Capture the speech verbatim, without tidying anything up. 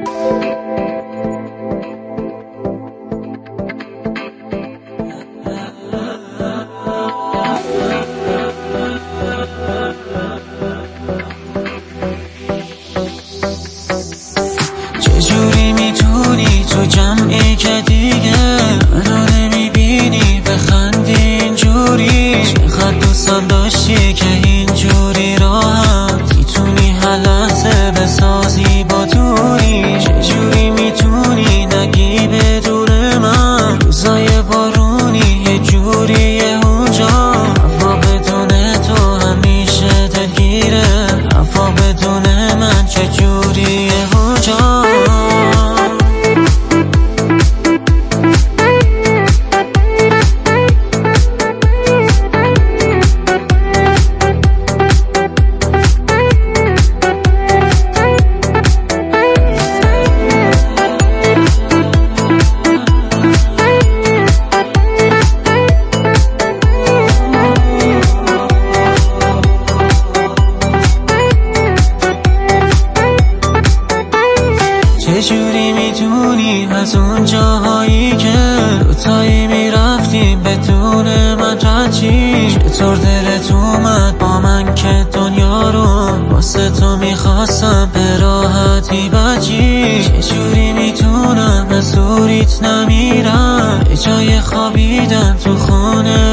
چجوری میتونی تو جمعی که دیگه منو نمیبینی بخندی اینجوری؟ چقدر دوستم داشتی که اینجوری راحت میتونی هر لحظه بسازی با دوری. چجوری میتونی نگی بدون من روزای بارونی یه جوریه اونجا؟ هوا بدون تو همیشه دلگیره، هوا بدون من چجوریه اونجا؟ چجوری میتونی از اون جاهایی که دوتایی میرفتیم بدون من رچی؟ چطور دلت اومد با من که دنیا رو واسه تو میخواستم به راحتی بچی؟ چجوری میتونم از دوریت نمیرم به جای خوابیدن تو خونه